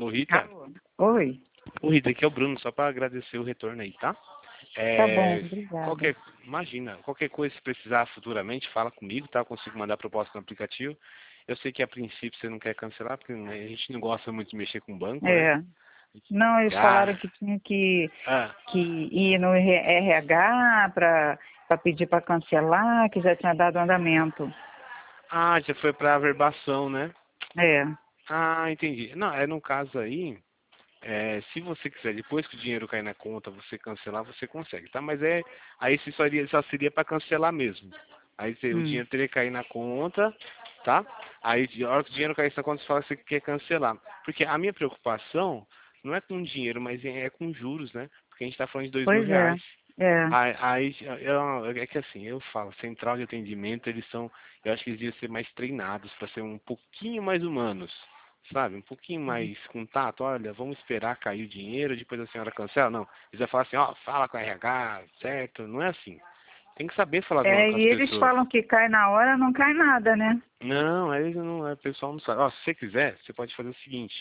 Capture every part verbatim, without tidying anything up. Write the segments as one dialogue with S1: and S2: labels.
S1: Alô, Rita?
S2: Alô. Oi.
S1: Ô, Rita, aqui é o Bruno, só para agradecer o retorno aí, tá?
S2: Tá bom,
S1: É,
S2: obrigada.
S1: qualquer, imagina, qualquer coisa, se precisar futuramente, fala comigo, tá? Eu consigo mandar proposta no aplicativo. Eu sei que a princípio você não quer cancelar, porque a gente não gosta muito de mexer com banco, né?
S2: É. Não, eles falaram
S1: Ah,
S2: que tinha que,
S1: ah,
S2: que ir no R H para pedir para cancelar, que já tinha dado andamento.
S1: ah, já foi para averbação, né?
S2: É.
S1: Ah, entendi. Não, é no caso aí, é, se você quiser, depois que o dinheiro cair na conta, você cancelar, você consegue, tá? Mas é, aí se só, iria, só seria para cancelar mesmo. Aí você- o
S2: Hum.
S1: dinheiro teria que cair na conta, tá? Aí a hora que o dinheiro cair na conta, você fala que você quer cancelar. Porque a minha preocupação não é com dinheiro, mas é, é com juros, né? Porque a gente está falando de dois mil
S2: Pois é.
S1: reais.
S2: É.
S1: Aí, aí eu- é que assim, eu falo, central de atendimento, eles são, eu acho que eles deviam ser mais treinados para ser um pouquinho mais humanos, sabe? Um pouquinho mais contato, olha, vamos esperar cair o dinheiro, depois a senhora cancela. Não, eles vão falar assim, ó, fala com a R H, certo? Não é assim. Tem que saber falar com
S2: É,
S1: com
S2: e
S1: as
S2: eles
S1: pessoas.
S2: falam que cai na hora, não cai nada, né?
S1: Não, eles não, é, o pessoal não sabe. Ó, se você quiser, você pode fazer o seguinte,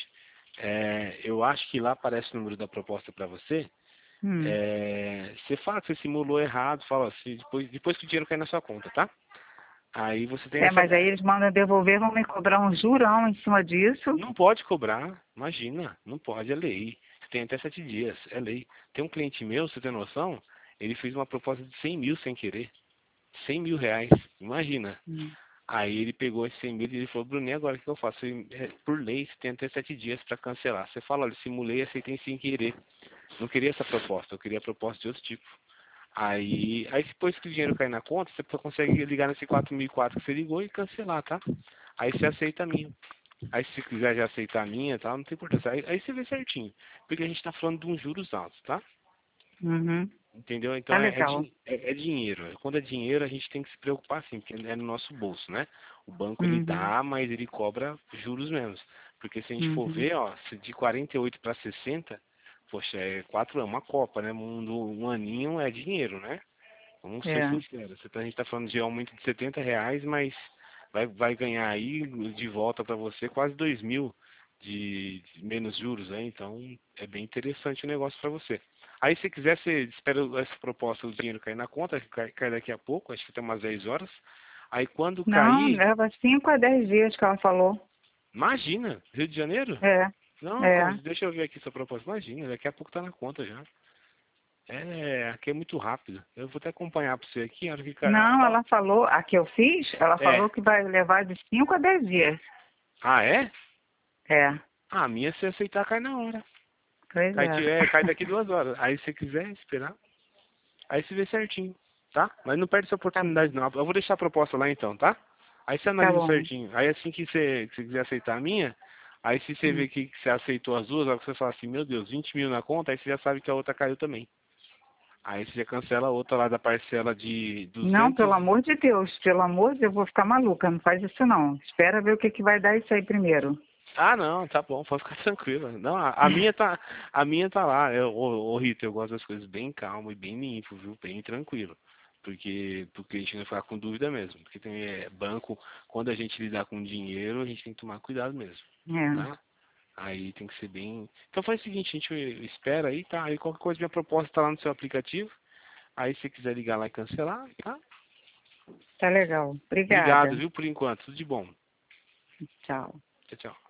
S1: é, eu acho que lá aparece o número da proposta para você.
S2: Hum.
S1: É, você fala que você simulou errado, fala assim, depois, depois que o dinheiro cair na sua conta, tá? Aí você tem
S2: É,
S1: essa.
S2: mas aí eles mandam devolver, vão me cobrar um jurão em cima disso.
S1: Não pode cobrar, imagina, não pode, é lei. Você tem até sete dias, é lei. Tem um cliente meu, você tem noção? Ele fez uma proposta de cem mil sem querer. Cem mil reais, imagina.
S2: Hum.
S1: Aí ele pegou esses cem mil e ele falou, Bruninho, agora o que eu faço? Eu, é, por lei, você tem até sete dias para cancelar. Você fala, olha, simulei e aceitei sem querer. Não queria essa proposta, eu queria a proposta de outro tipo. Aí, aí depois que o dinheiro cair na conta, você consegue ligar nesse quatro mil e quatro que você ligou e cancelar, tá? Aí você aceita a minha. Aí se você quiser já aceitar a minha, tá? Não tem importância. Aí, aí você vê certinho. Porque a gente tá falando de uns juros altos, tá?
S2: Uhum.
S1: Entendeu? Então
S2: Tá
S1: é, é,
S2: legal.
S1: din- é- é dinheiro. Quando é dinheiro, a gente tem que se preocupar sim, porque é no nosso bolso, né? O banco ele
S2: Uhum.
S1: dá, mas ele cobra juros mesmo. Porque se a gente for
S2: Uhum.
S1: ver, ó, se de quarenta e oito para sessenta, poxa, é quatro, é uma copa, né? Um, um aninho é dinheiro, né? Vamos ser
S2: É.
S1: sinceros. Você tá- A gente está falando de aumento de setenta reais, mas vai, vai ganhar aí de volta para você quase dois mil de, de menos juros, né? Então é bem interessante o negócio para você. Aí se quiser, você espera essa proposta do dinheiro cair na conta, que cai, cai daqui a pouco, acho que tem umas dez horas. Aí quando
S2: Não,
S1: cair,
S2: leva cinco a dez dias que ela falou.
S1: imagina, Rio de Janeiro?
S2: É.
S1: Não, então,
S2: É.
S1: deixa eu ver aqui sua proposta. Imagina, daqui a pouco tá na conta já. É, aqui é muito rápido. Eu vou até acompanhar para você aqui, a hora que cair.
S2: Não,
S1: Ó,
S2: ela falou, a que eu fiz, ela
S1: é.
S2: falou que vai levar de cinco a dez dias.
S1: Ah, é?
S2: É.
S1: Ah, a minha, se aceitar, cai na hora.
S2: Pois
S1: Cai,
S2: é.
S1: de, é, cai daqui duas horas. Aí, se você quiser esperar, aí se vê certinho, tá? Mas não perde essa
S2: Tá,
S1: oportunidade, não. Eu vou deixar a proposta lá, então, tá? Aí você
S2: tá
S1: analisa
S2: bom.
S1: certinho. Aí, assim que você, que você quiser aceitar a minha, aí se você
S2: Hum.
S1: vê que, que você aceitou as duas, aí você fala assim, meu Deus, vinte mil na conta, aí você já sabe que a outra caiu também. Aí você já cancela a outra lá da parcela de
S2: Não,
S1: duzentos.
S2: pelo amor de Deus, pelo amor de Deus, eu vou ficar maluca, não faz isso não. Espera ver o que, que vai dar isso aí primeiro.
S1: Ah, não, tá bom, pode ficar tranquila. Não, a, a minha tá, a minha tá lá. Eu, ô, ô, Rita, eu gosto das coisas bem calmo e bem limpo, viu? Bem tranquilo. Porque, porque a gente não ficar com dúvida mesmo. Porque tem é, banco, quando a gente lidar com dinheiro, a gente tem que tomar cuidado mesmo,
S2: É,
S1: tá? Aí tem que ser bem. Então faz o seguinte, a gente espera aí, tá? Aí qualquer coisa, minha proposta tá lá no seu aplicativo. Aí se quiser ligar lá e cancelar, tá?
S2: tá legal.
S1: Obrigado,
S2: Obrigada.
S1: viu, por enquanto. Tudo de bom.
S2: Tchau.
S1: Tchau, tchau.